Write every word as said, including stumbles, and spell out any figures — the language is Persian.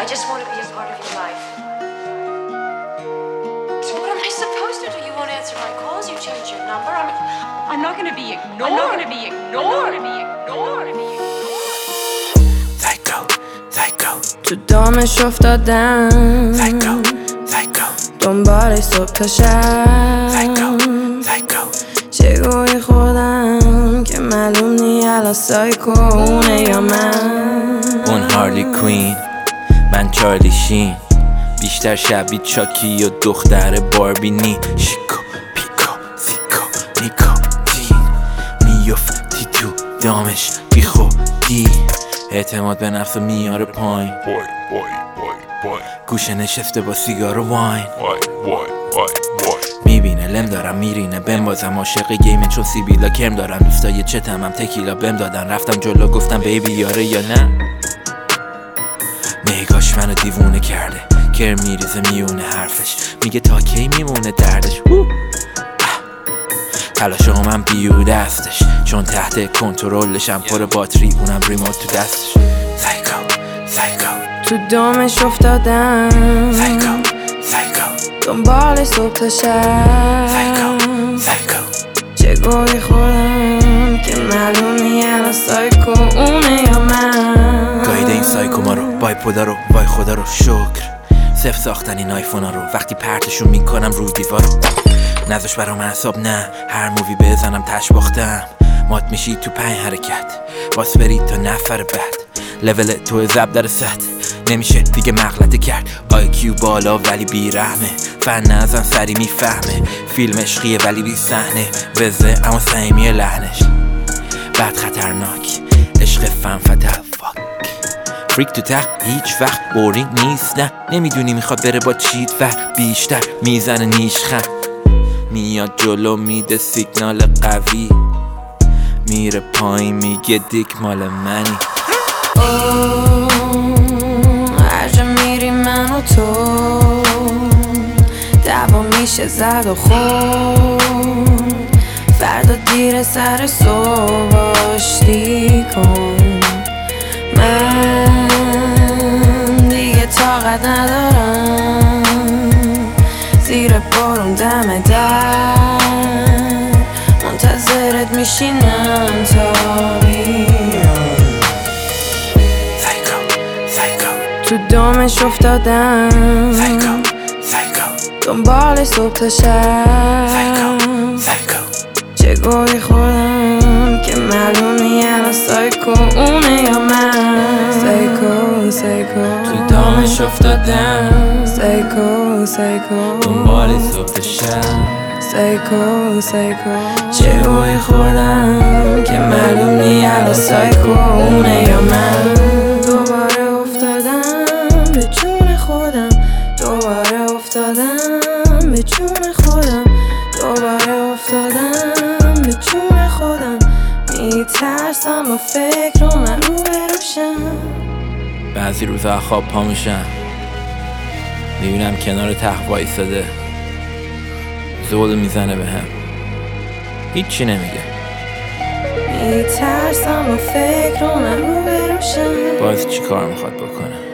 I just want to be a part of your life. So what am I supposed to do? You won't answer my calls, you change your number. I'm, I'm not going to be ignored. I'm not going to be ignored. I'm not going to be ignored. I'm be ignored. Psycho, psycho. تو دامش افتادم Psycho, psycho. دنبال صبح تا شب Psycho, psycho. چه گویی خودم که معلوم نی الان سایکو اونه یا من. اون هارلی کوین، من چارلی شین. بیشتر شبیه چاکی و دختر باربینی. شیکو پیکو سیکو نیکوتین میفتی تو دامش بی خودی. اعتماد به نفس میاره پایین. گوشه نشسته با سیگار و واین. میبینه لم دارم میرینه بهم بازم عاشق گیمه چون سیبیلا کرم دارم. دوستای چتم هم تکیلا بهم دادن رفتم جلو گفتم بیبی یاره یا نه. نگاش منو دیوونه کرده کرم میریزه میونه حرفش میگه تا کی میمونه دردش. تلاشو من بیوده هستش چون تحت کنترلشم پر باتری اونم ریموت تو دستش. سایکو سایکو تو دامش افتادم سایکو سایکو دنبال صبح تا شب سایکو سایکو. چه گویی خودم که معلوم نی الان سایکو اونه یا من. گایده این سایکو ما رو وای پودا رو وای خدا رو شکر. صف ساختن این آیفونا رو وقتی پرتشون میکنم رو دیوارو. نذاش برام اعصاب نه هر مووی بزنم تش باختم. مات میشی تو پنج حرکت باس برید تا نفر بعد. لول تو زب در ست نمیشه دیگه مغلطه کرد. آی کیو بالا ولی بی رحمه. فن نزن سری میفهمه فیلم عشقیه ولی بی صحنه. وزه اما صمیمیه لحنش بعد خطرناک. عشق فن فتح فاک فریک تو ته هیچ وقت بورینگ نیست. نه نمیدونی میخواد بره با چیت و بیشتر میزنه نیشخن. میاد جلو میده سیگنال قوی میره پایین میگه دیک مال منی. هر جا میری من و تو دعوا میشه زد و خورد. فردا دیر سر صبح آشتی کن. من دیگه طاقت ندارم زیر بارون دم در منتظرت میشینم تا بیام. تو دامش افتادم سایکو سایکو دنبال صبح تا شب سایکو سایکو. چه گویی خودم که معلوم نی الان سایکو اونه یا من. سایکو سایکو تو دامش افتادم سایکو سایکو دنبال صبح تا شب سایکو سایکو. چه گویی خودم که معلوم نی الان سایکو اونه یا من. دوباره افتادم به جون خودم. دوباره افتادم به جون خودم. دوباره افتادم به جون خودم. میترسم با فکر رو من رو بروشم. بعضی روزا خواب پا میشم میبینم کنار تخت وایساده زول میزنه به هم هیچی نمیگه. میترسم با فکر رو من رو بروشم. باز چی کار میخواد بکنه؟